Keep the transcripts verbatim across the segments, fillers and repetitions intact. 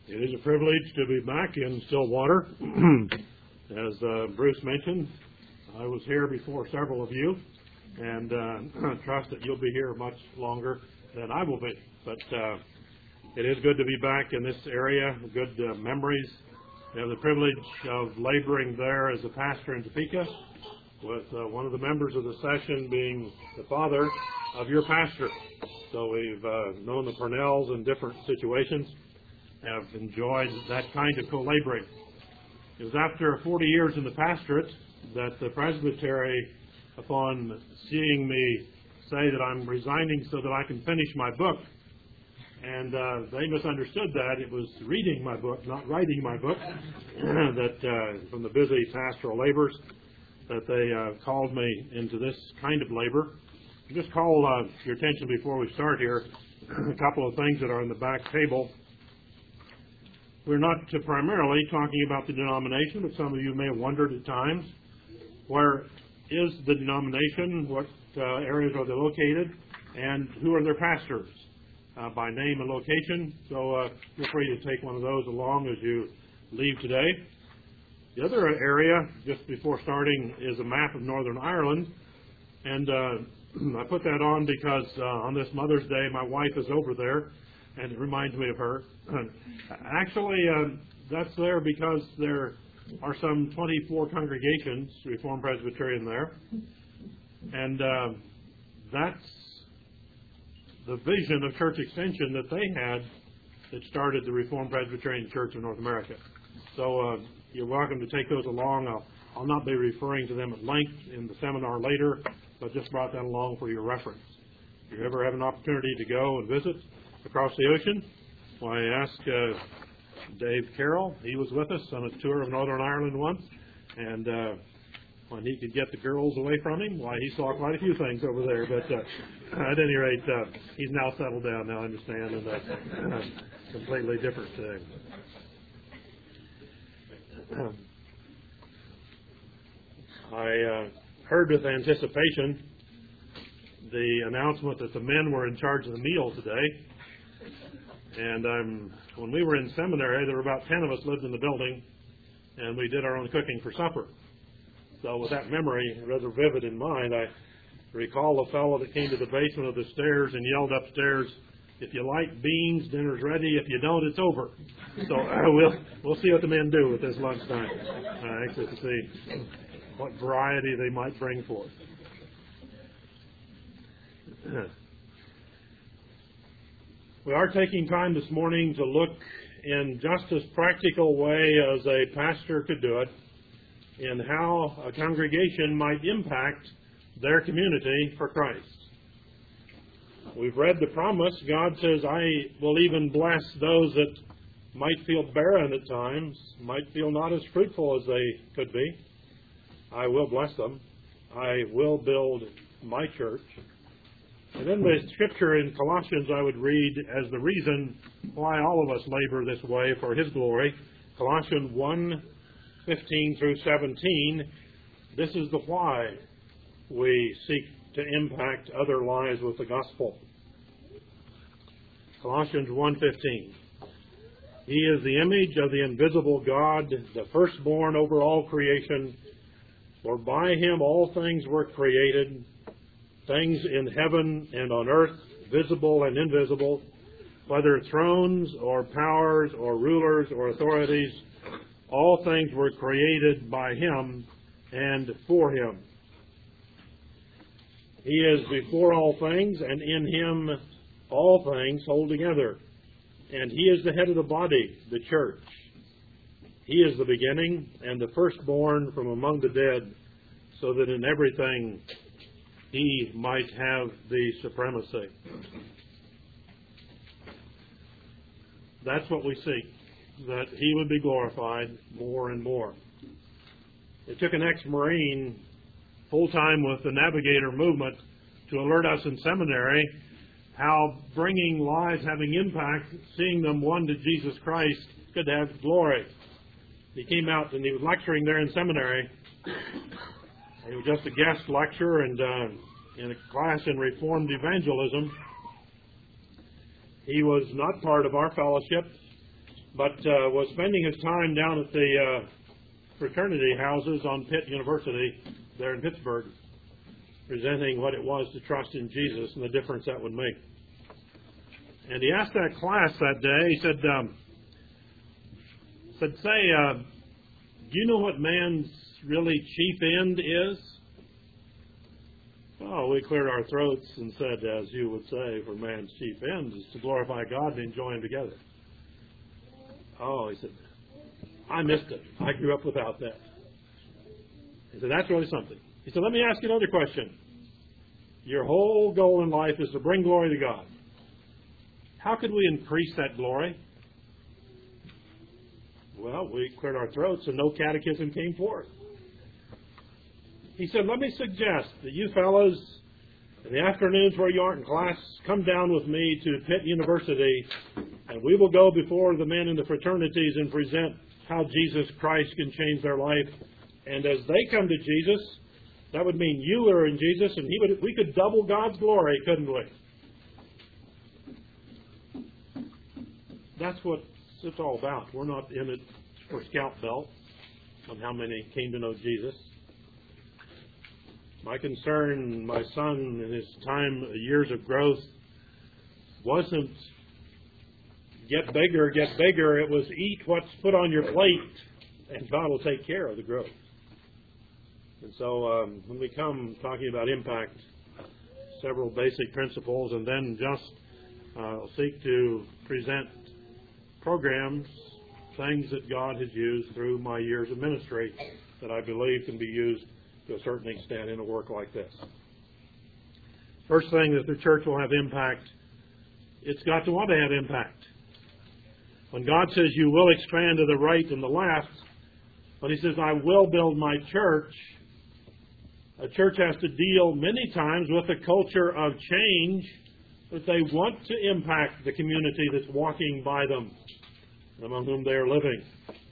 It is a privilege to be back in Stillwater. As uh, Bruce mentioned, I was here before several of you, and uh, I trust that you'll be here much longer than I will be. But uh, it is good to be back in this area, good uh, memories. I have the privilege of laboring there as a pastor in Topeka, with uh, one of the members of the session being the father of your pastor. So we've uh, known the Purnells in different situations, have enjoyed that kind of co-laboring. It was after forty years in the pastorate that the presbytery, upon seeing me say that I'm resigning so that I can finish my book, and uh, they misunderstood that. It was reading my book, not writing my book, that uh, from the busy pastoral labors, that they uh, called me into this kind of labor. I'll just call uh, your attention before we start here, a couple of things that are on the back table. We're not uh, primarily talking about the denomination, but some of you may have wondered at times, where is the denomination, what uh, areas are they located, and who are their pastors, uh, by name and location. So uh, feel free to take one of those along as you leave today. The other area, just before starting, is a map of Northern Ireland, and uh, I put that on because uh, on this Mother's Day, my wife is over there, and it reminds me of her. Actually, uh, that's there because there are some twenty-four congregations, Reformed Presbyterian there, and uh, that's the vision of church extension that they had that started the Reformed Presbyterian Church of North America. So uh, you're welcome to take those along. I'll, I'll not be referring to them at length in the seminar later, but just brought that along for your reference. If you ever have an opportunity to go and visit across the ocean, why, I asked uh, Dave Carroll. He was with us on a tour of Northern Ireland once, and uh, when he could get the girls away from him, why, he saw quite a few things over there. But uh, at any rate, uh, he's now settled down now, I understand, and that's a completely different thing. I uh, heard with anticipation the announcement that the men were in charge of the meal today. And um, when we were in seminary, there were about ten of us lived in the building, and we did our own cooking for supper. So with that memory rather vivid in mind, I recall a fellow that came to the basement of the stairs and yelled upstairs, "If you like beans, dinner's ready. If you don't, it's over." So uh, we'll we'll see what the men do with this lunchtime. Uh, anxious to see what variety they might bring forth. We are taking time this morning to look in just as practical way as a pastor could do it in how a congregation might impact their community for Christ. We've read the promise. God says, "I will even bless those that might feel barren at times, might feel not as fruitful as they could be. I will bless them. I will build my church." And then the scripture in Colossians I would read as the reason why all of us labor this way for His glory. Colossians one, fifteen through seventeen. This is the why we seek to impact other lives with the gospel. Colossians one fifteen. He is the image of the invisible God, the firstborn over all creation. For by Him all things were created, things in heaven and on earth, visible and invisible, whether thrones or powers or rulers or authorities, all things were created by Him and for Him. He is before all things, and in Him all things hold together. And He is the head of the body, the church. He is the beginning and the firstborn from among the dead, so that in everything He might have the supremacy. That's what we seek, that He would be glorified more and more. It took an ex-Marine full-time with the Navigator movement to alert us in seminary how bringing lives, having impact, seeing them won to Jesus Christ could have glory. He came out and he was lecturing there in seminary. He was just a guest lecturer and uh, in a class in Reformed Evangelism. He was not part of our fellowship, but uh, was spending his time down at the uh, fraternity houses on Pitt University there in Pittsburgh, presenting what it was to trust in Jesus and the difference that would make. And he asked that class that day, he said, um, said, say, uh, do you know what man's really chief end is? Oh, we cleared our throats and said, as you would say, for man's chief end is to glorify God and enjoy Him together. Oh, he said, I missed it. I grew up without that. He said, that's really something. He said, let me ask you another question. Your whole goal in life is to bring glory to God. How could we increase that glory? Well, we cleared our throats and no catechism came forth. He said, let me suggest that you fellows, in the afternoons where you aren't in class, come down with me to Pitt University, and we will go before the men in the fraternities and present how Jesus Christ can change their life. And as they come to Jesus, that would mean you are in Jesus, and he would, we could double God's glory, couldn't we? That's what it's all about. We're not in it for scalp belt on how many came to know Jesus. My concern, my son, in his time, years of growth, wasn't get bigger, get bigger. It was eat what's put on your plate, and God will take care of the growth. And so um, when we come talking about impact, several basic principles, and then just uh, seek to present programs, things that God has used through my years of ministry that I believe can be used to a certain extent in a work like this. First thing that the church will have impact, it's got to want to have impact. When God says you will expand to the right and the left, when He says I will build my church, a church has to deal many times with a culture of change that they want to impact the community that's walking by them, among whom they are living.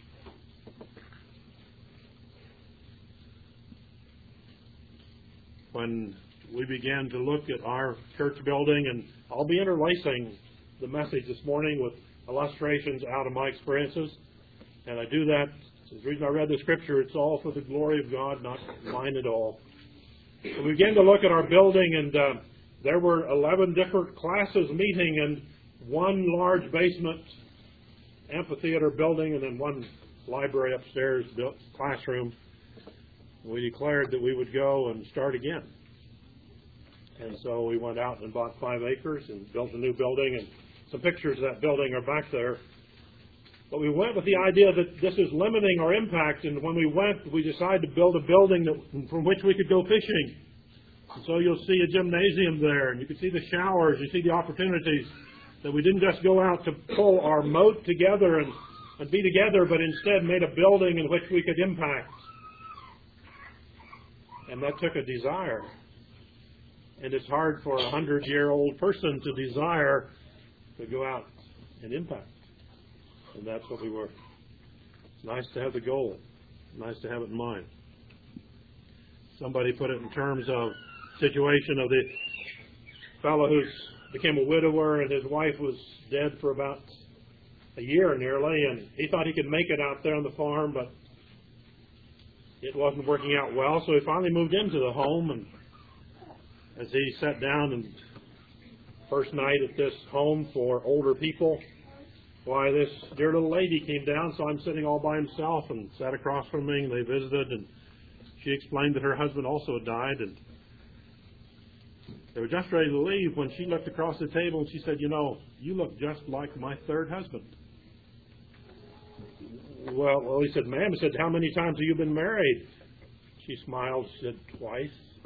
When we began to look at our church building, and I'll be interlacing the message this morning with illustrations out of my experiences, and I do that, the reason I read the Scripture, it's all for the glory of God, not mine at all. So we began to look at our building, and uh, there were eleven different classes meeting in one large basement amphitheater building, and then one library upstairs, built classroom. We declared that we would go and start again. And so we went out and bought five acres and built a new building, and some pictures of that building are back there. But we went with the idea that this is limiting our impact, and when we went, we decided to build a building that, from which we could go fishing. And so you'll see a gymnasium there, and you can see the showers, you see the opportunities, that we didn't just go out to pull our moat together and, and be together, but instead made a building in which we could impact. And that took a desire. And it's hard for a hundred-year-old person to desire to go out and impact. And that's what we were. It's nice to have the goal. Nice to have it in mind. Somebody put it in terms of situation of the fellow who became a widower, and his wife was dead for about a year nearly, and he thought he could make it out there on the farm, but it wasn't working out well, so he finally moved into the home. And as he sat down and first night at this home for older people, why, this dear little lady came down, saw him sitting all by himself, and sat across from me, and they visited, and she explained that her husband also had died, and they were just ready to leave when she looked across the table and she said, you know, you look just like my third husband. Well, well, he said, ma'am, he said, how many times have you been married? She smiled, said, twice.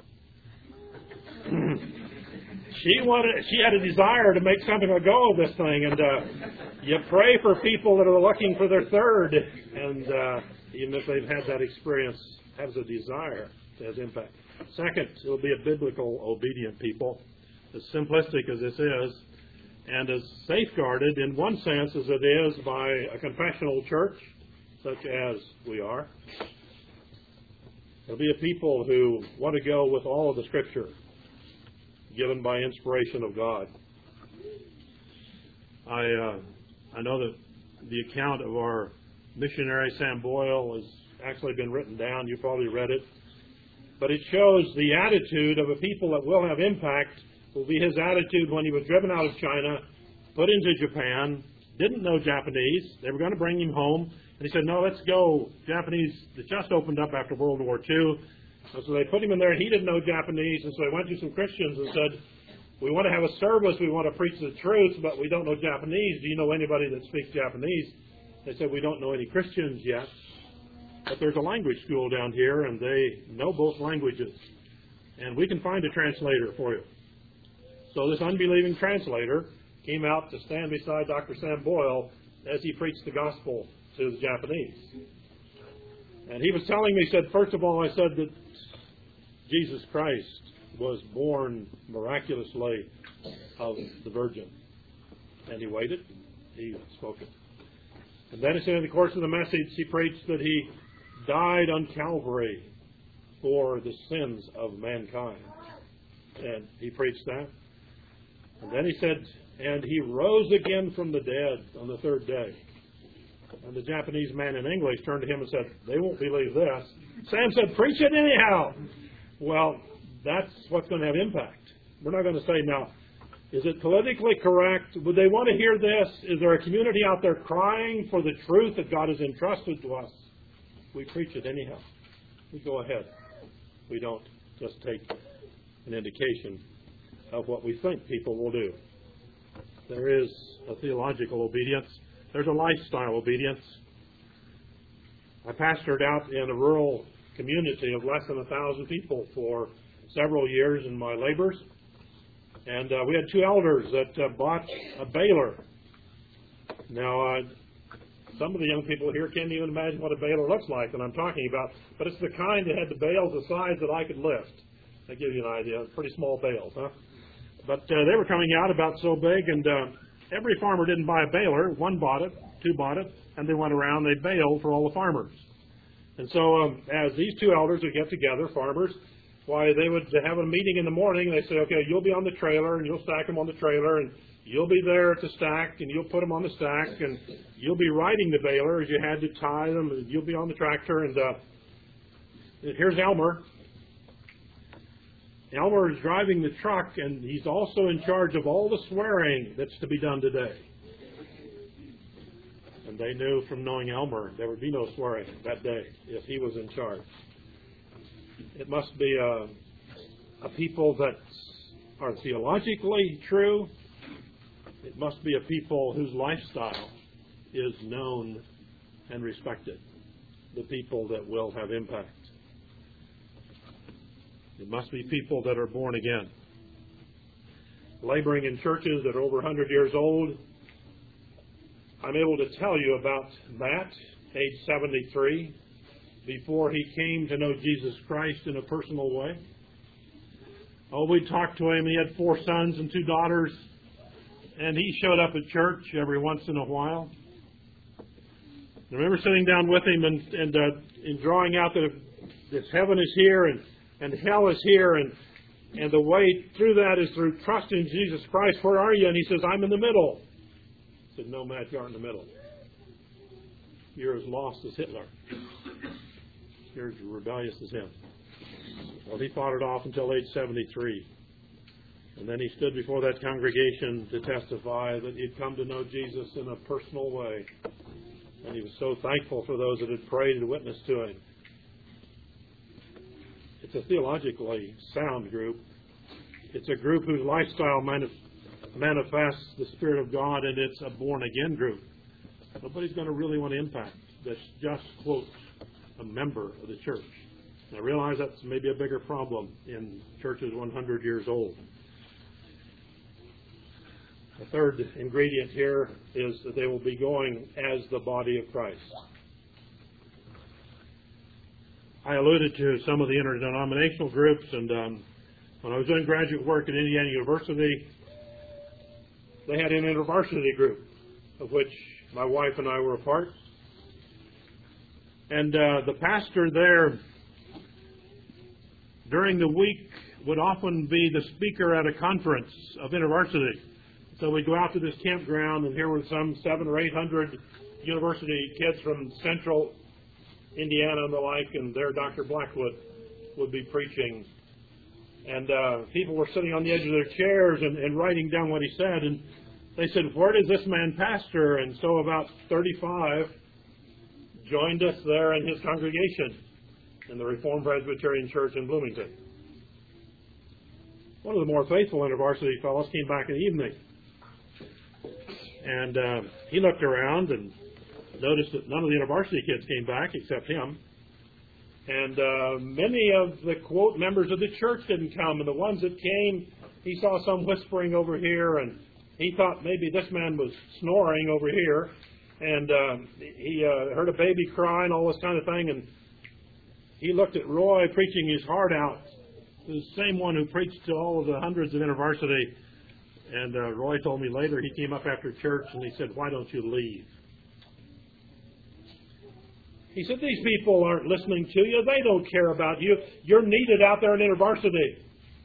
She wanted, she had a desire to make something a go of this thing, and uh, you pray for people that are looking for their third, and uh, even if they've had that experience, has a desire to have impact. Second, it will be a biblical, obedient people, as simplistic as this is, and as safeguarded in one sense as it is by a confessional church, such as we are. There'll be a people who want to go with all of the Scripture given by inspiration of God. I uh, I know that the account of our missionary Sam Boyle has actually been written down. You've probably read it. But it shows the attitude of a people that will have impact will be his attitude when he was driven out of China, put into Japan, didn't know Japanese. They were going to bring him home. And he said, no, let's go. Japanese, it just opened up after World War Two. And so they put him in there. He didn't know Japanese. And so he went to some Christians and said, we want to have a service. We want to preach the truth, but we don't know Japanese. Do you know anybody that speaks Japanese? They said, we don't know any Christians yet. But there's a language school down here, and they know both languages. And we can find a translator for you. So this unbelieving translator came out to stand beside Doctor Sam Boyle as he preached the gospel to the Japanese. And he was telling me, he said, first of all, I said that Jesus Christ was born miraculously of the Virgin. And he waited. He spoke it. And then he said in the course of the message, he preached that he died on Calvary for the sins of mankind. And he preached that. And then he said, and he rose again from the dead on the third day. And the Japanese man in English turned to him and said, they won't believe this. Sam said, preach it anyhow. Well, that's what's going to have impact. We're not going to say, now, is it politically correct? Would they want to hear this? Is there a community out there crying for the truth that God has entrusted to us? We preach it anyhow. We go ahead. We don't just take an indication of what we think people will do. There is a theological obedience. There's a lifestyle obedience. I pastored out in a rural community of less than a thousand people for several years in my labors. And uh, we had two elders that uh, bought a baler. Now, uh, some of the young people here can't even imagine what a baler looks like that I'm talking about, but it's the kind that had the bales the size that I could lift. That gives you an idea. Pretty small bales, huh? But uh, they were coming out about so big, and uh, every farmer didn't buy a baler. One bought it, two bought it, and they went around, they baled for all the farmers. And so um, as these two elders would get together, farmers, why, they would have a meeting in the morning. They say, okay, you'll be on the trailer, and you'll stack them on the trailer, and you'll be there to stack, and you'll put them on the stack, and you'll be riding the baler as you had to tie them, and you'll be on the tractor. And uh, here's Elmer. Elmer is driving the truck, and he's also in charge of all the swearing that's to be done today. And they knew from knowing Elmer there would be no swearing that day if he was in charge. It must be a, a people that are theologically true. It must be a people whose lifestyle is known and respected. The people that will have impact. It must be people that are born again. Laboring in churches that are over one hundred years old, I'm able to tell you about Matt, age seventy-three, before he came to know Jesus Christ in a personal way. Oh, we talked to him. He had four sons and two daughters, and he showed up at church every once in a while. I remember sitting down with him and, and, uh, and drawing out that this heaven is here and, and hell is here, and, and the way through that is through trust in Jesus Christ. Where are you? And he says, I'm in the middle. I said, no, Matt, you aren't in the middle. You're as lost as Hitler. You're as rebellious as him. Well, he fought it off until age seventy-three. And then he stood before that congregation to testify that he'd come to know Jesus in a personal way. And he was so thankful for those that had prayed and witnessed to him. It's a theologically sound group. It's a group whose lifestyle manif- manifests the Spirit of God, and it's a born-again group. Nobody's going to really want to impact that's just, quote, a member of the church. And I realize that's maybe a bigger problem in churches one hundred years old. The third ingredient here is that they will be going as the body of Christ. I alluded to some of the interdenominational groups, and um, when I was doing graduate work at Indiana University, they had an InterVarsity group, of which my wife and I were a part. And uh, the pastor there, during the week, would often be the speaker at a conference of InterVarsity. So we go out to this campground, and here were some seven or eight hundred university kids from central Indiana and the like, and there Doctor Blackwood would be preaching. And uh, people were sitting on the edge of their chairs and, and writing down what he said. And they said, "Where does this man pastor?" And so about thirty-five joined us there in his congregation in the Reformed Presbyterian Church in Bloomington. One of the more faithful InterVarsity fellows came back in the evening. And uh, he looked around and noticed that none of the InterVarsity kids came back except him. And uh, many of the, quote, members of the church didn't come. And the ones that came, he saw some whispering over here. And he thought maybe this man was snoring over here. And uh, he uh, heard a baby cry and all this kind of thing. And he looked at Roy preaching his heart out, the same one who preached to all of the hundreds of InterVarsity. And uh, Roy told me later, he came up after church and he said, "Why don't you leave?" He said, "These people aren't listening to you. They don't care about you. You're needed out there in InterVarsity."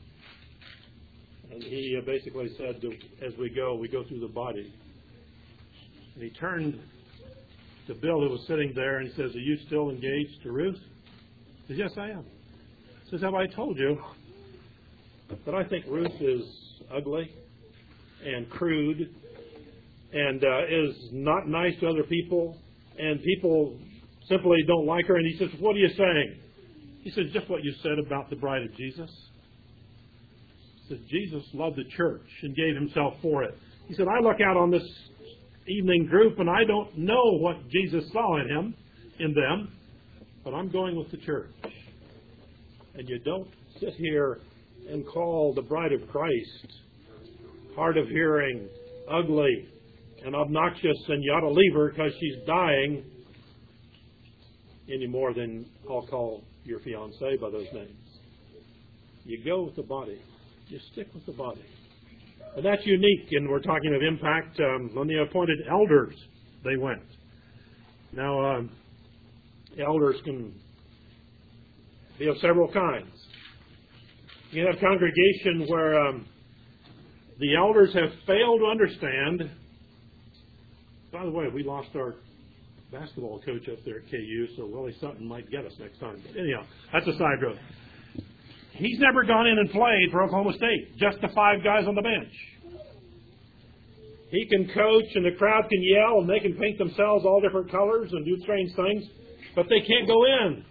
And he uh, basically said, as we go, we go through the body. And he turned to Bill, who was sitting there, and he says, "Are you still engaged to Ruth?" He says, "Yes, I am." He says, "Have I told you that I think Ruth is ugly and crude and uh, is not nice to other people, and people simply don't like her?" And he says, "What are you saying?" He says, "Just what you said about the bride of Jesus." He says, "Jesus loved the church and gave himself for it." He said, "I look out on this evening group and I don't know what Jesus saw in him, in them, but I'm going with the church. And you don't sit here and call the bride of Christ hard of hearing, ugly, and obnoxious, and you ought to leave her because she's dying, any more than I'll call your fiancée by those names. You go with the body. You stick with the body. And that's unique, and we're talking of impact. Um, when they appointed elders, they went. Now, um, elders can be of several kinds. You can have congregation where um, the elders have failed to understand. By the way, we lost our basketball coach up there at K U, so Willie Sutton might get us next time. But anyhow, that's a side road. He's never gone in and played for Oklahoma State, just the five guys on the bench. He can coach, and the crowd can yell, and they can paint themselves all different colors and do strange things, but they can't go in.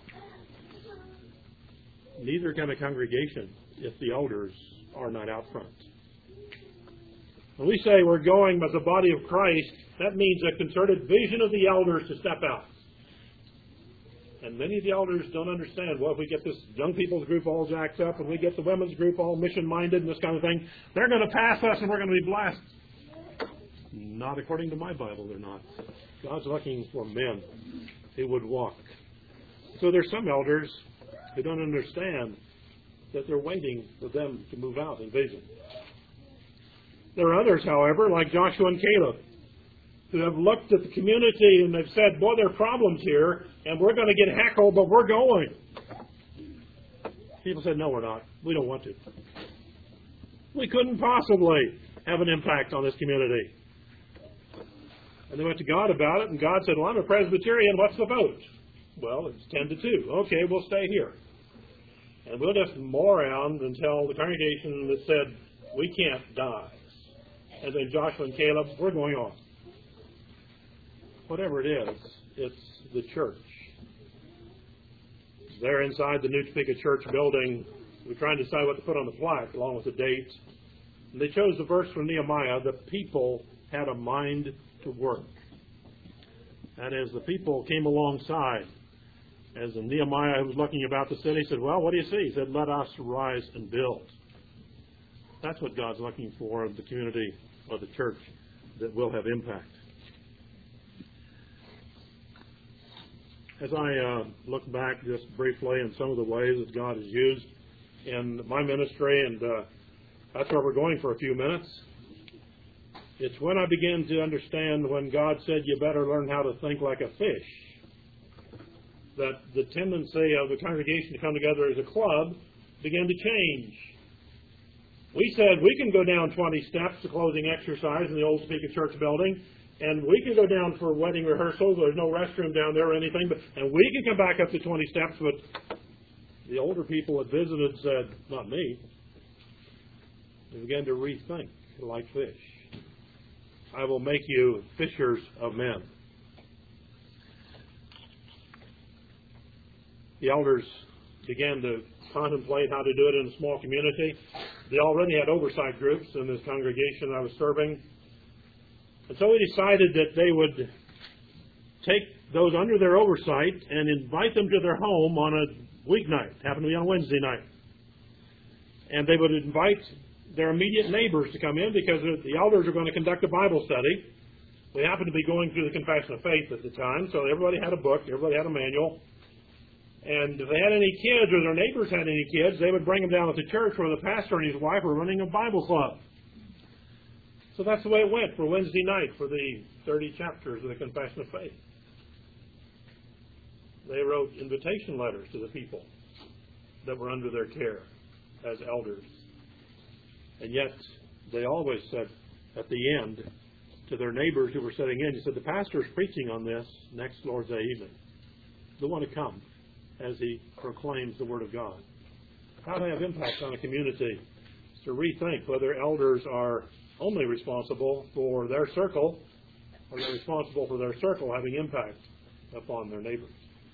Neither can a congregation if the elders are not out front. When we say we're going as a body of Christ, that means a concerted vision of the elders to step out. And many of the elders don't understand, well, if we get this young people's group all jacked up and we get the women's group all mission-minded and this kind of thing, they're going to pass us and we're going to be blessed. Not according to my Bible, they're not. God's looking for men who would walk. So there's some elders who don't understand that they're waiting for them to move out in vision. There are others, however, like Joshua and Caleb, who have looked at the community and they've said, boy, there are problems here, and we're going to get heckled, but we're going. People said, no, we're not. We don't want to. We couldn't possibly have an impact on this community. And they went to God about it, and God said, well, I'm a Presbyterian. What's the vote? Well, it's ten to two. Okay, we'll stay here. And we'll just mull around until the congregation that said, we can't die. And then Joshua and Caleb, we're going on. Whatever it is, it's the church. There inside the New Topeka Church building, we're trying to decide what to put on the plaque along with the date. And they chose the verse from Nehemiah, the people had a mind to work. That is, the people came alongside. As Nehemiah was looking about the city, said, well, what do you see? He said, let us rise and build. That's what God's looking for in the community or the church that will have impact. As I uh, look back just briefly in some of the ways that God has used in my ministry, and uh, that's where we're going for a few minutes, it's when I began to understand when God said you better learn how to think like a fish, that the tendency of the congregation to come together as a club began to change. We said we can go down twenty steps to closing exercise in the old Topeka Church building, and we can go down for wedding rehearsals. There's no restroom down there or anything, but and we can come back up to twenty steps. But the older people that visited said, "Not me." They began to rethink, like fish. I will make you fishers of men. The elders began to contemplate how to do it in a small community. They already had oversight groups in this congregation I was serving. And so we decided that they would take those under their oversight and invite them to their home on a weeknight. It happened to be on Wednesday night. And they would invite their immediate neighbors to come in because the elders are going to conduct a Bible study. We happened to be going through the Confession of Faith at the time, so everybody had a book, everybody had a manual. And if they had any kids or their neighbors had any kids, they would bring them down to the church where the pastor and his wife were running a Bible club. So that's the way it went for Wednesday night for the thirty chapters of the Confession of Faith. They wrote invitation letters to the people that were under their care as elders. And yet, they always said at the end to their neighbors who were sitting in, he said, the pastor's preaching on this next Lord's Day evening. They want to come as he proclaims the Word of God. How to have impact on a community is to rethink whether elders are only responsible for their circle or they're responsible for their circle having impact upon their neighbors.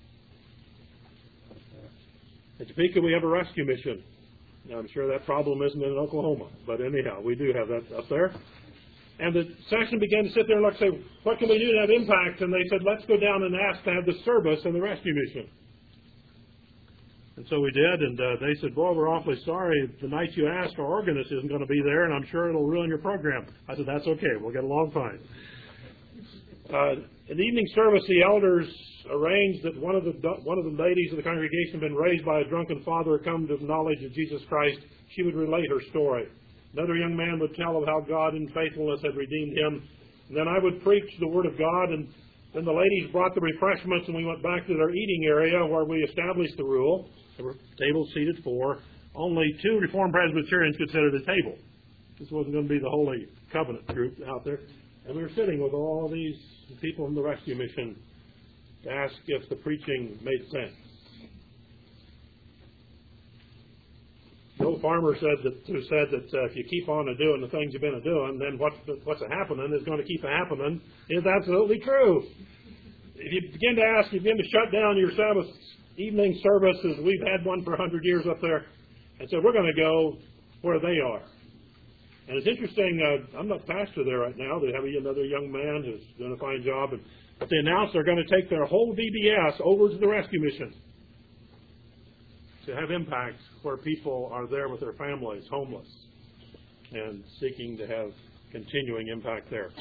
At Topeka, we have a rescue mission. Now, I'm sure that problem isn't in Oklahoma, but anyhow, we do have that up there. And the session began to sit there and look and say, what can we do to have impact? And they said, let's go down and ask to have the service in the rescue mission. And so we did, and uh, they said, boy, we're awfully sorry. The night you asked, our organist isn't going to be there, and I'm sure it'll ruin your program. I said, that's okay. We'll get along fine. Uh, in the evening service, the elders arranged that one of the one of the ladies of the congregation had been raised by a drunken father, come to the knowledge of Jesus Christ. She would relate her story. Another young man would tell of how God in faithfulness had redeemed him. And then I would preach the Word of God, and then the ladies brought the refreshments, and we went back to their eating area where we established the rule. There were tables seated four. Only two Reformed Presbyterians could sit at a table. This wasn't going to be the Holy Covenant group out there. And we were sitting with all these people from the rescue mission to ask if the preaching made sense. The old farmer said that, who said that uh, if you keep on doing the things you've been doing, then what's, what's happening is going to keep happening is absolutely true. If you begin to ask, you begin to shut down your Sabbath evening services. We've had one for one hundred years up there. And so we're going to go where they are. And it's interesting, uh, I'm not pastor there right now. They have another young man who's doing a fine job. And, but they announced they're going to take their whole V B S over to the rescue mission to have impact where people are there with their families, homeless, and seeking to have continuing impact there.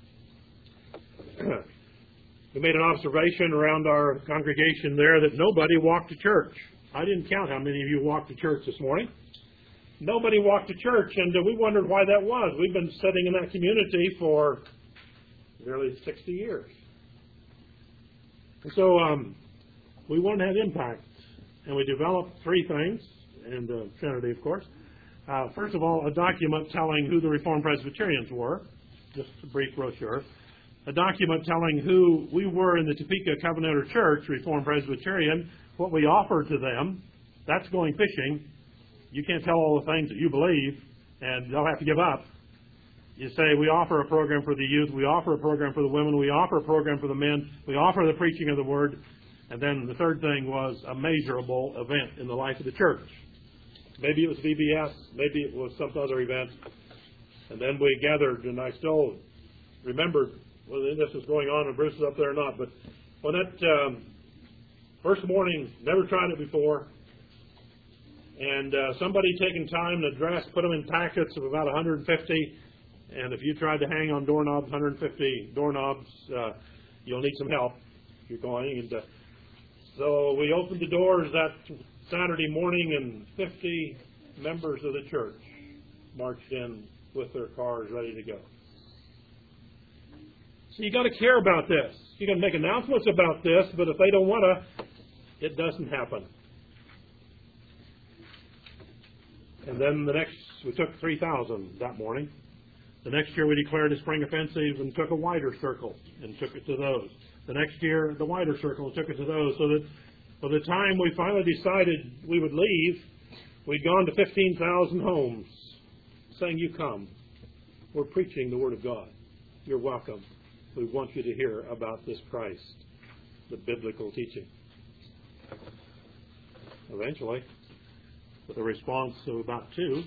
We made an observation around our congregation there that nobody walked to church. I didn't count how many of you walked to church this morning. Nobody walked to church, and uh, we wondered why that was. We've been sitting in that community for nearly sixty years. And so um, we wanted to have impact, and we developed three things, and uh, Trinity, of course. Uh, first of all, a document telling who the Reformed Presbyterians were, just a brief brochure. A document telling who we were in the Topeka Covenanter Church, Reformed Presbyterian, what we offered to them. That's going fishing. You can't tell all the things that you believe, and they'll have to give up. You say, we offer a program for the youth, we offer a program for the women, we offer a program for the men, we offer the preaching of the Word. And then the third thing was a measurable event in the life of the church. Maybe it was V B S, maybe it was some other event. And then we gathered, and I still remember whether this was going on and Bruce was up there or not, but on that um, first morning, never tried it before, and uh, somebody taking time to dress, put them in packets of about one hundred fifty, and if you tried to hang on doorknobs, one hundred fifty doorknobs, uh, you'll need some help if you're going. And uh, so we opened the doors that Saturday morning, and fifty members of the church marched in with their cars ready to go. So you got to care about this. You got to make announcements about this, but if they don't want to, it doesn't happen. And then the next, we took three thousand that morning. The next year we declared a spring offensive and took a wider circle and took it to those. The next year, the wider circle took it to those, so that by the time we finally decided we would leave, we'd gone to fifteen thousand homes, saying, you come. We're preaching the Word of God. You're welcome. We want you to hear about this Christ, the biblical teaching. Eventually, with a response of about two,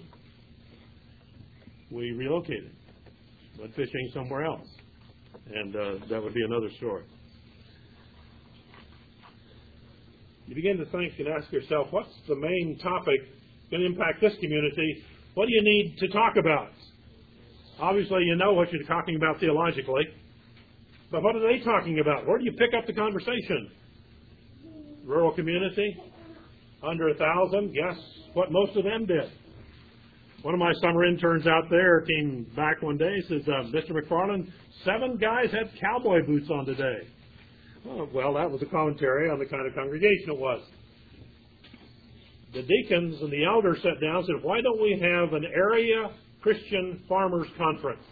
we relocated, went fishing somewhere else. And uh, that would be another story. You begin to think and ask yourself, what's the main topic going to impact this community? What do you need to talk about? Obviously, you know what you're talking about theologically. But what are they talking about? Where do you pick up the conversation? Rural community? Under a thousand? Guess what most of them did. One of my summer interns out there came back one day and says, uh, Mister McFarland, seven guys had cowboy boots on today. Oh, well, that was a commentary on the kind of congregation it was. The deacons and the elders sat down and said, why don't we have an area Christian farmers conference?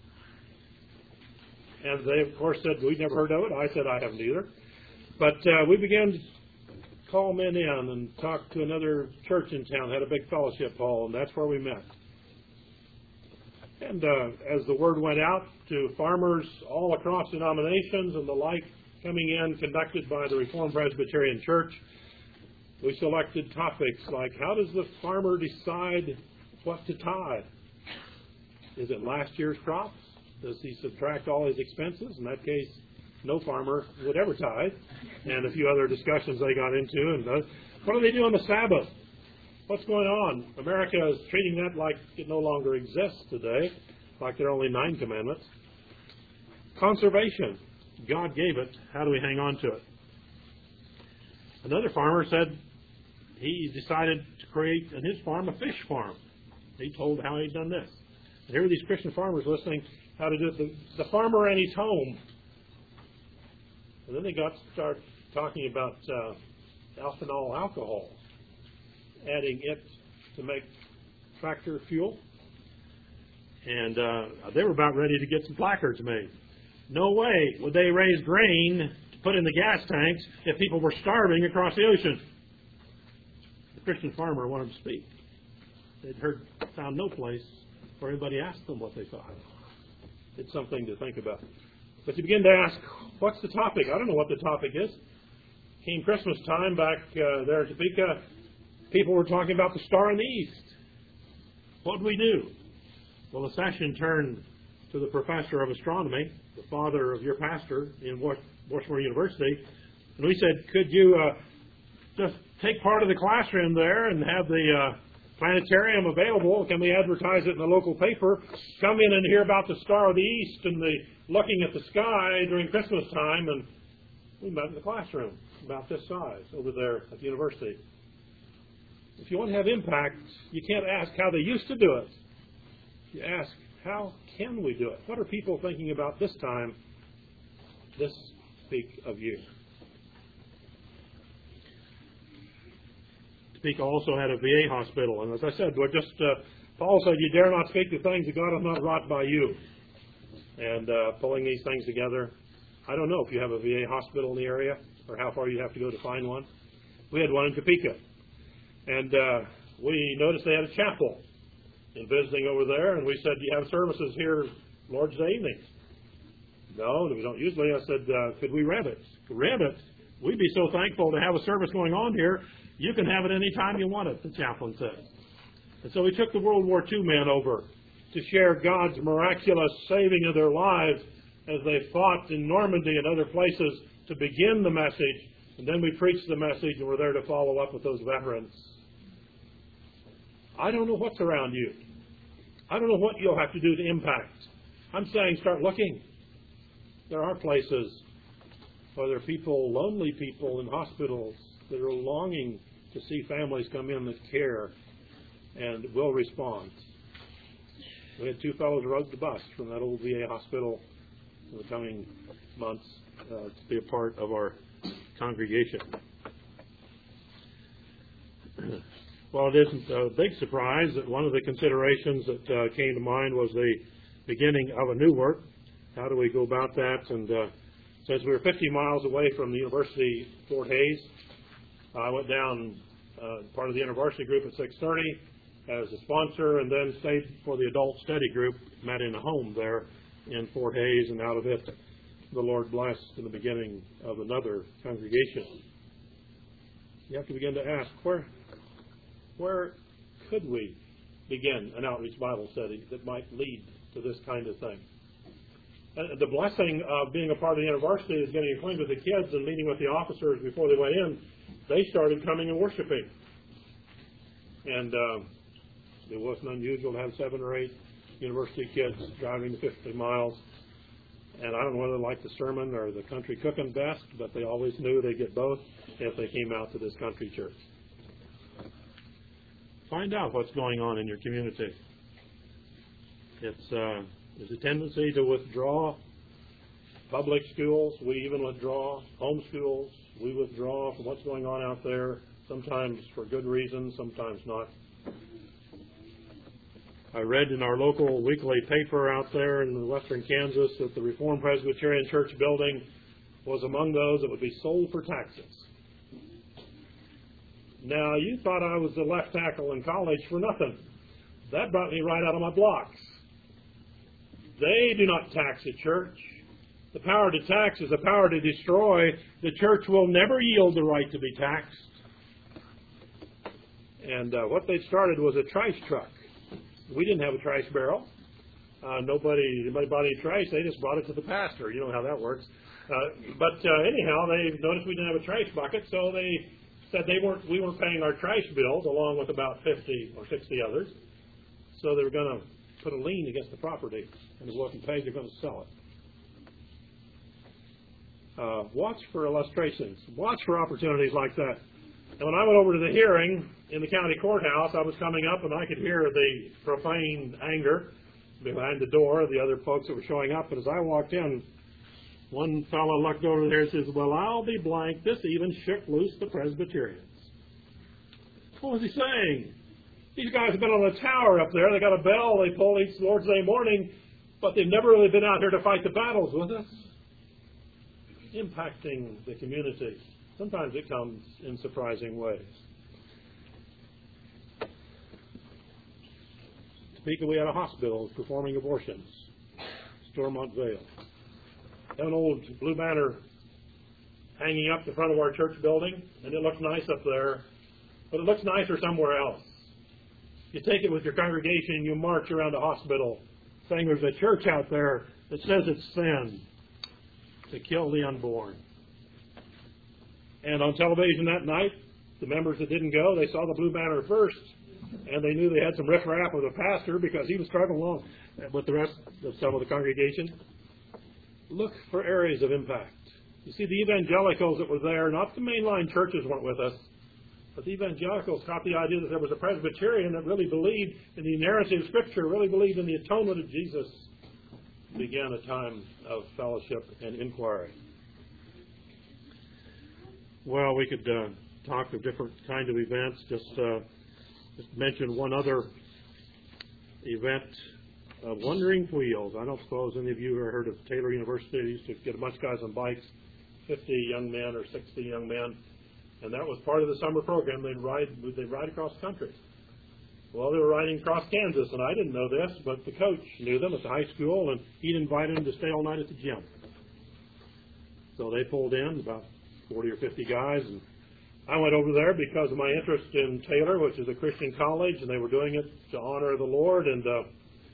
And they, of course, said, we'd never heard of it. I said, I haven't either. But uh, we began to call men in and talk to another church in town, had a big fellowship hall, and that's where we met. And uh, as the word went out to farmers all across denominations and the like coming in, conducted by the Reformed Presbyterian Church, we selected topics like, how does the farmer decide what to tithe? Is it last year's crops? Does he subtract all his expenses? In that case, no farmer would ever tithe. And a few other discussions they got into. And uh, what do they do on the Sabbath? What's going on? America is treating that like it no longer exists today, like there are only nine commandments. Conservation. God gave it. How do we hang on to it? Another farmer said he decided to create in his farm a fish farm. He told how he'd done this. And here are these Christian farmers listening how to do it. The, the farmer and his home. And then they got to start talking about uh, ethanol alcohol, adding it to make tractor fuel. And uh, they were about ready to get some placards made. No way would they raise grain to put in the gas tanks if people were starving across the ocean. The Christian farmer wanted to speak. They'd heard, found no place where anybody asked them what they thought. It's something to think about. But you begin to ask, what's the topic? I don't know what the topic is. Came Christmas time back uh, there in Topeka, people were talking about the star in the east. What did we do? Well, the session turned to the professor of astronomy, the father of your pastor in Washington University, and we said, could you uh, just take part of the classroom there and have the uh, planetarium available? Can we advertise it in the local paper? Come in and hear about the star of the east and the looking at the sky during Christmas time. And we met in the classroom about this size over there at the university. If you want to have impact, you can't ask how they used to do it. You ask, how can we do it? What are people thinking about this time, this week of year? Topeka also had a V A hospital, and as I said, we're just uh, Paul said, "You dare not speak the things that God hath not wrought by you." And uh, pulling these things together, I don't know if you have a V A hospital in the area or how far you have to go to find one. We had one in Topeka, and uh, we noticed they had a chapel. In visiting over there, and we said, "Do you have services here Lord's Day evenings?" "No, we don't usually." I said, uh, "Could we rent it?" "Rent it? We'd be so thankful to have a service going on here. You can have it any time you want it," the chaplain said. And so we took the World War Two men over to share God's miraculous saving of their lives as they fought in Normandy and other places to begin the message, and then we preached the message and we're there to follow up with those veterans. I don't know what's around you. I don't know what you'll have to do to impact. I'm saying start looking. There are places where there are people, lonely people in hospitals that are longing to see families come in that care and will respond. We had two fellows who rode the bus from that old V A hospital in the coming months uh, to be a part of our congregation. Well, it isn't a big surprise that one of the considerations that uh, came to mind was the beginning of a new work. How do we go about that? And uh, since we were fifty miles away from the University Fort Hays, I went down uh, part of the InterVarsity group at six thirty as a sponsor, and then stayed for the adult study group, met in a home there in Fort Hays, and out of it the Lord blessed in the beginning of another congregation. You have to begin to ask, where, where could we begin an outreach Bible study that might lead to this kind of thing? Uh, the blessing of being a part of the InterVarsity is getting acquainted with the kids and meeting with the officers before they went in. They started coming and worshiping. And uh, it wasn't unusual to have seven or eight university kids driving fifty miles. And I don't know whether they liked the sermon or the country cooking best, but they always knew they'd get both if they came out to this country church. Find out what's going on in your community. It's uh, there's a tendency to withdraw. Public schools, we even withdraw. Home schools, we withdraw from what's going on out there, sometimes for good reasons, sometimes not. I read in our local weekly paper out there in western Kansas that the Reformed Presbyterian Church building was among those that would be sold for taxes. Now, you thought I was the left tackle in college for nothing. That brought me right out of my blocks. They do not tax a church. The power to tax is the power to destroy. The church will never yield the right to be taxed. And uh, what they started was a trash truck. We didn't have a trash barrel. Uh, nobody, nobody bought any trash. They just brought it to the pastor. You know how that works. Uh, but uh, anyhow, they noticed we didn't have a trash bucket, so they said they weren't. We weren't paying our trash bills, along with about fifty or sixty others. So they were going to put a lien against the property, and if it wasn't paid, they're going to sell it. Uh, watch for illustrations. Watch for opportunities like that. And when I went over to the hearing in the county courthouse, I was coming up and I could hear the profane anger behind the door of the other folks that were showing up. And as I walked in, one fellow looked over there and says, "Well, I'll be blank. This even shook loose the Presbyterians." What was he saying? These guys have been on the tower up there. They got a bell they pull each Lord's Day morning, but they've never really been out here to fight the battles with us. Impacting the community. Sometimes it comes in surprising ways. Topeka, we had a hospital performing abortions. Stormont Vale. An old blue banner hanging up the front of our church building, and it looks nice up there, but it looks nicer somewhere else. You take it with your congregation and you march around the hospital saying there's a church out there that says it's sin to kill the unborn. And on television that night, the members that didn't go, they saw the blue banner first, and they knew they had some riffraff with the pastor because he was struggling along with the rest of some of the congregation. Look for areas of impact. You see, the evangelicals that were there, not the mainline churches weren't with us, but the evangelicals caught the idea that there was a Presbyterian that really believed in the inerrancy of Scripture, really believed in the atonement of Jesus. Began a time of fellowship and inquiry. Well, we could uh, talk of different kinds of events. Just, uh, just mention one other event, uh, Wandering Wheels. I don't suppose any of you have heard of Taylor University. They used to get a bunch of guys on bikes, fifty young men or sixty young men, and that was part of the summer program. They'd ride, they'd ride across the country. Well, they were riding across Kansas, and I didn't know this, but the coach knew them at the high school, and he'd invited them to stay all night at the gym. So they pulled in, about forty or fifty guys, and I went over there because of my interest in Taylor, which is a Christian college, and they were doing it to honor the Lord, and uh,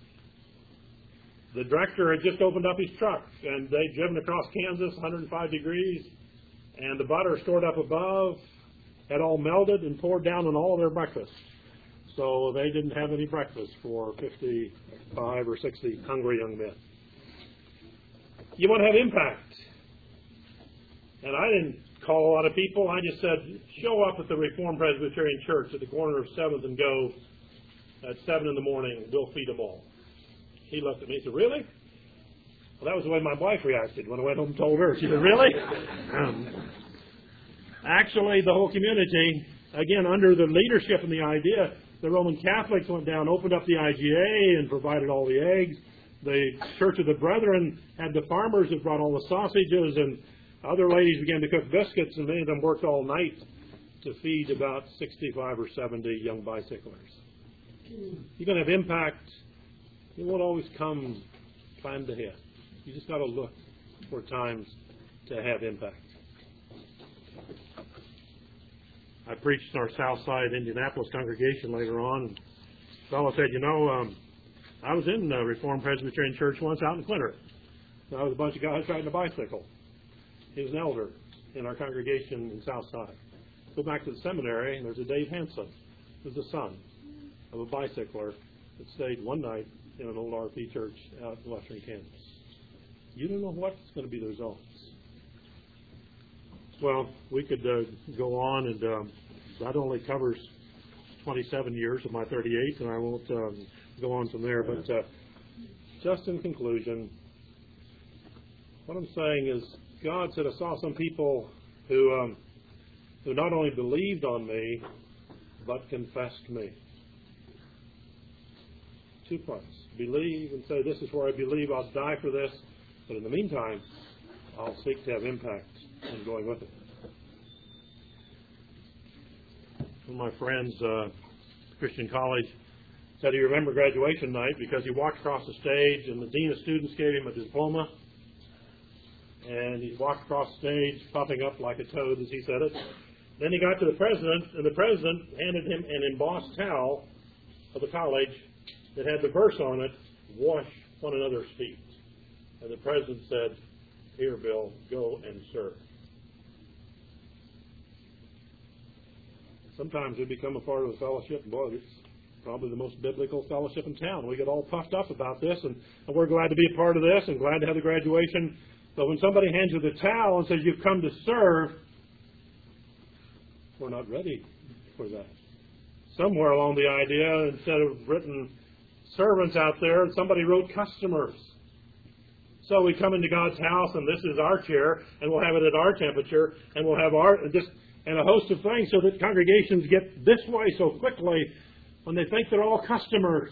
the director had just opened up his truck, and they'd driven across Kansas, one hundred five degrees, and the butter stored up above had all melted and poured down on all their breakfast. So they didn't have any breakfast for fifty-five or sixty hungry young men. You want to have impact. And I didn't call a lot of people. I just said, show up at the Reformed Presbyterian Church at the corner of seventh and Gove at seven in the morning. We'll feed them all. He looked at me and said, really? Well, that was the way my wife reacted when I went home and told her. She said, really? Um, actually, the whole community again, under the leadership and the idea, the Roman Catholics went down, opened up the I G A and provided all the eggs. The Church of the Brethren had the farmers that brought all the sausages, and other ladies began to cook biscuits, and many of them worked all night to feed about sixty-five or seventy young bicyclers. You're going to have impact. It won't always come planned ahead. You just got to look for times to have impact. I preached in our Southside Indianapolis congregation later on. A fellow said, you know, um, I was in the Reformed Presbyterian Church once out in Clinton. There was a bunch of guys riding a bicycle. He was an elder in our congregation in Southside. Go back to the seminary, and there's a Dave Hanson, who's the son of a bicycler that stayed one night in an old R P church out in western Kansas. You don't know what's going to be the results. Well, we could uh, go on, and um, that only covers twenty-seven years of my thirty-eight, and I won't um, go on from there. But uh, just in conclusion, what I'm saying is God said, I saw some people who um, who not only believed on me, but confessed me. Two points. Believe and say, this is where I believe, I'll die for this, but in the meantime, I'll seek to have impact in going with it. One of my friends, uh, Christian College, said he remembered graduation night because he walked across the stage and the dean of students gave him a diploma. And he walked across the stage, popping up like a toad, as he said it. Then he got to the president, and the president handed him an embossed towel of the college that had the verse on it, wash one another's feet. And the president said, here, Bill, go and serve. Sometimes we become a part of the fellowship, and boy, it's probably the most biblical fellowship in town. We get all puffed up about this, and, and we're glad to be a part of this and glad to have the graduation. But when somebody hands you the towel and says you've come to serve, we're not ready for that. Somewhere along the idea, instead of written servants out there, somebody wrote customers. So we come into God's house, and this is our chair, and we'll have it at our temperature, and we'll have our this and a host of things, so that congregations get this way so quickly when they think they're all customers.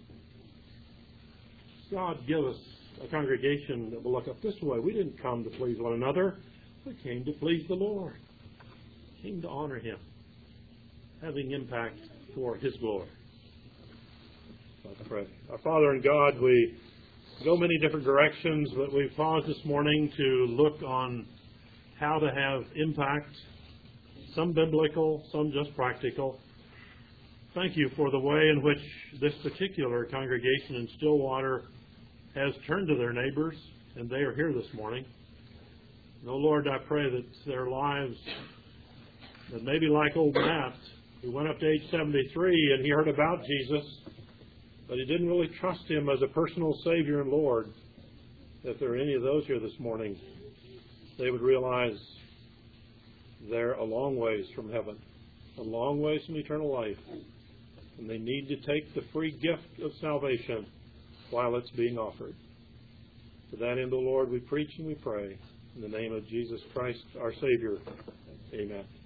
God give us a congregation that will look up this way. We didn't come to please one another. We came to please the Lord. We came to honor Him, having impact for His glory. Let's pray. Our Father in God, we go many different directions, but we've paused this morning to look on how to have impact, some biblical, some just practical. Thank you for the way in which this particular congregation in Stillwater has turned to their neighbors, and they are here this morning. And, oh Lord, I pray that their lives, that maybe like old Matt, who went up to age seventy-three and he heard about Jesus, but he didn't really trust Him as a personal Savior and Lord, if there are any of those here this morning, they would realize they're a long ways from heaven, a long ways from eternal life, and they need to take the free gift of salvation while it's being offered. To that end, O Lord, we preach and we pray. In the name of Jesus Christ, our Savior. Amen.